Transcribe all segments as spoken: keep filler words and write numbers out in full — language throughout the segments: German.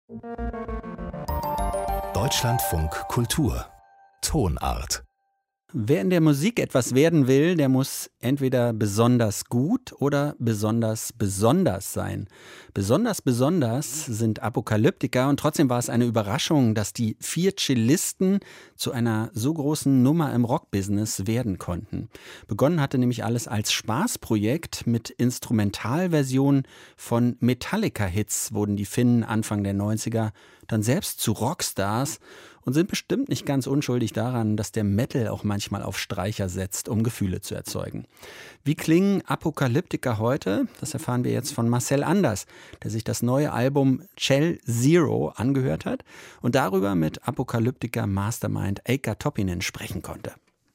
Deutschlandfunk Kultur Tonart. Wer in der Musik etwas werden will, der muss entweder besonders gut oder besonders besonders sein. Besonders besonders sind Apokalyptika und trotzdem war es eine Überraschung, dass die vier Cellisten zu einer so großen Nummer im Rockbusiness werden konnten. Begonnen hatte nämlich alles als Spaßprojekt. Mit Instrumentalversionen von Metallica-Hits wurden die Finnen Anfang der neunziger dann selbst zu Rockstars und sind bestimmt nicht ganz unschuldig daran, dass der Metal auch manchmal auf Streicher setzt, um Gefühle zu erzeugen. Wie klingen Apokalyptika heute? Das erfahren wir jetzt von Marcel Anders, der sich das neue Album Cell Zero angehört hat und darüber mit Apokalyptika Mastermind Eikka Toppinen sprechen konnte.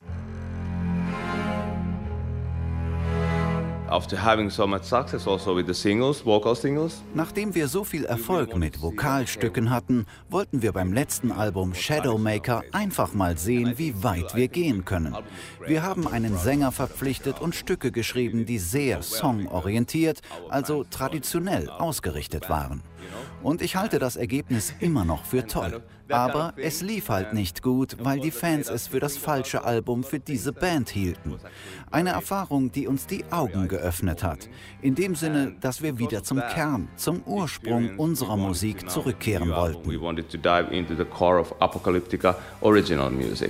After having so much success also with the singles, vocal singles. Nachdem wir so viel Erfolg mit Vokalstücken hatten, wollten wir beim letzten Album Shadowmaker einfach mal sehen, wie weit wir gehen können. Wir haben einen Sänger verpflichtet und Stücke geschrieben, die sehr songorientiert, also traditionell ausgerichtet waren. Und ich halte das Ergebnis immer noch für toll. Aber es lief halt nicht gut, weil die Fans es für das falsche Album für diese Band hielten. Eine Erfahrung, die uns die Augen geöffnet hat. In dem Sinne, dass wir wieder zum Kern, zum Ursprung unserer Musik zurückkehren wollten. We wanted to dive into the core of Apokalyptika original music.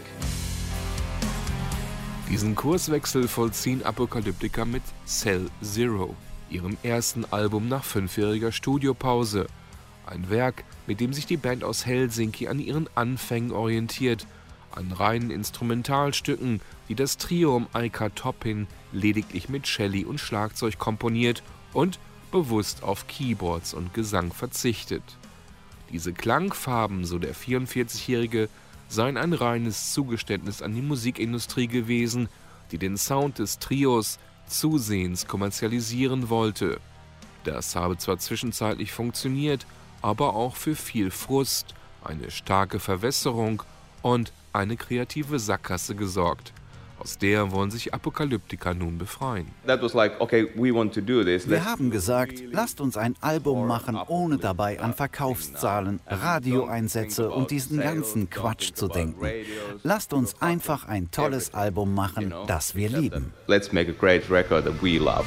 Diesen Kurswechsel vollziehen Apokalyptika mit Cell Zero, ihrem ersten Album nach fünfjähriger Studiopause. Ein Werk, mit dem sich die Band aus Helsinki an ihren Anfängen orientiert, an reinen Instrumentalstücken, die das Trio um Eikka Toppinen lediglich mit Celli und Schlagzeug komponiert und bewusst auf Keyboards und Gesang verzichtet. Diese Klangfarben, so der vierundvierzigjährige, seien ein reines Zugeständnis an die Musikindustrie gewesen, die den Sound des Trios zusehends kommerzialisieren wollte. Das habe zwar zwischenzeitlich funktioniert, aber auch für viel Frust, eine starke Verwässerung und eine kreative Sackgasse gesorgt. Aus der wollen sich Apokalyptika nun befreien. Wir haben gesagt, lasst uns ein Album machen, ohne dabei an Verkaufszahlen, Radioeinsätze und diesen ganzen Quatsch zu denken. Lasst uns einfach ein tolles Album machen, das wir lieben. Let's make a great record that we love.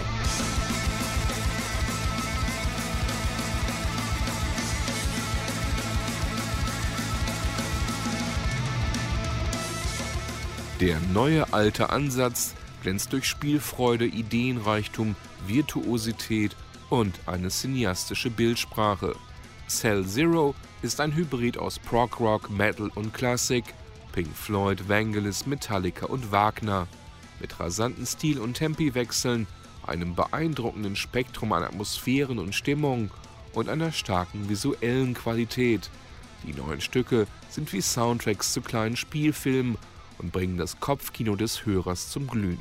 Der neue alte Ansatz glänzt durch Spielfreude, Ideenreichtum, Virtuosität und eine cineastische Bildsprache. Cell Zero ist ein Hybrid aus Prog-Rock, Metal und Klassik, Pink Floyd, Vangelis, Metallica und Wagner, mit rasanten Stil- und Tempiwechseln, einem beeindruckenden Spektrum an Atmosphären und Stimmung und einer starken visuellen Qualität. Die neuen Stücke sind wie Soundtracks zu kleinen Spielfilmen und bringen das Kopfkino des Hörers zum Glühen.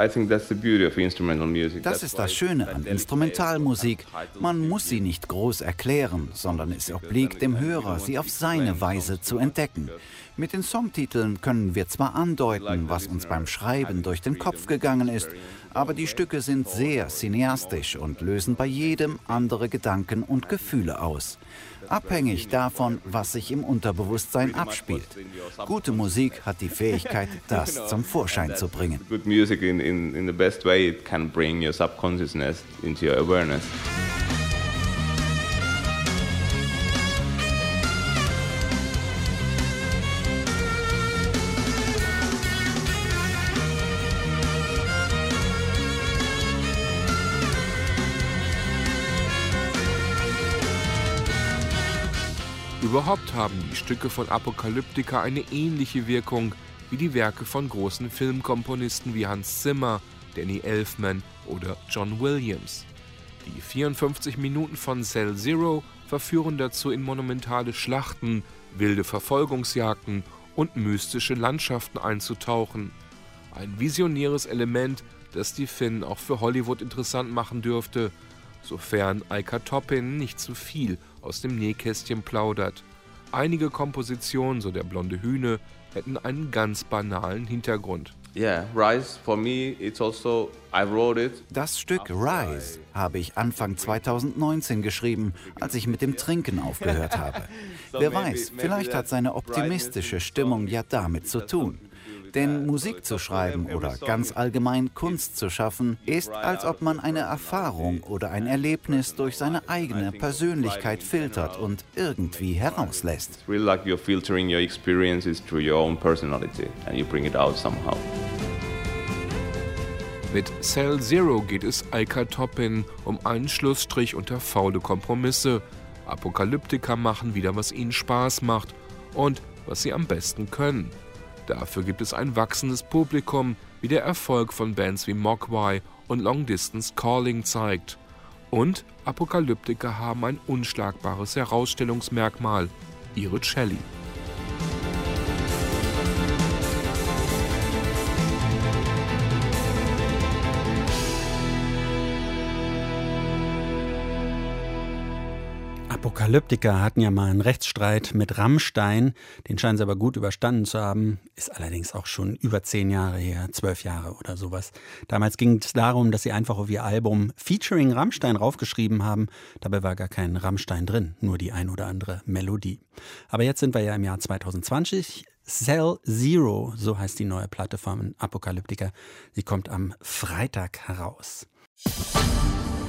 Das ist das Schöne an Instrumentalmusik. Man muss sie nicht groß erklären, sondern es obliegt dem Hörer, sie auf seine Weise zu entdecken. Mit den Songtiteln können wir zwar andeuten, was uns beim Schreiben durch den Kopf gegangen ist, aber die Stücke sind sehr cineastisch und lösen bei jedem andere Gedanken und Gefühle aus. Abhängig davon, was sich im Unterbewusstsein abspielt. Gute Musik hat die Fähigkeit, das zum Vorschein zu bringen. Good music in, in, in the best way it can bring your subconsciousness into your awareness. Überhaupt haben die Stücke von Apokalyptika eine ähnliche Wirkung wie die Werke von großen Filmkomponisten wie Hans Zimmer, Danny Elfman oder John Williams. Die vierundfünfzig Minuten von Cell Zero verführen dazu in monumentale Schlachten, wilde Verfolgungsjagden und mystische Landschaften einzutauchen. Ein visionäres Element, das die Finnen auch für Hollywood interessant machen dürfte, sofern Eikka Toppinen nicht zu viel aus dem Nähkästchen plaudert. Einige Kompositionen, so der blonde Hühne, hätten einen ganz banalen Hintergrund. Yeah, Rise for me, it's also, I wrote it. Das Stück Rise habe ich Anfang zweitausendneunzehn geschrieben, als ich mit dem Trinken aufgehört habe. Wer weiß, vielleicht hat seine optimistische Stimmung ja damit zu tun. Denn Musik zu schreiben oder ganz allgemein Kunst zu schaffen, ist, als ob man eine Erfahrung oder ein Erlebnis durch seine eigene Persönlichkeit filtert und irgendwie herauslässt. It's really like you're filtering your experiences through your own personality and you bring it out somehow. Mit Cell Zero geht es Eika Toppin um einen Schlussstrich unter faule Kompromisse. Apokalyptiker machen wieder, was ihnen Spaß macht und was sie am besten können. Dafür gibt es ein wachsendes Publikum, wie der Erfolg von Bands wie Mogwai und Long Distance Calling zeigt. Und Apokalyptiker haben ein unschlagbares Herausstellungsmerkmal: ihre Celli. Apokalyptiker hatten ja mal einen Rechtsstreit mit Rammstein, den scheinen sie aber gut überstanden zu haben, ist allerdings auch schon über zehn Jahre her, zwölf Jahre oder sowas. Damals ging es darum, dass sie einfach auf ihr Album Featuring Rammstein raufgeschrieben haben, dabei war gar kein Rammstein drin, nur die ein oder andere Melodie. Aber jetzt sind wir ja im Jahr zweitausendzwanzig, Cell Zero, so heißt die neue Platte von Apokalyptiker, sie kommt am Freitag heraus.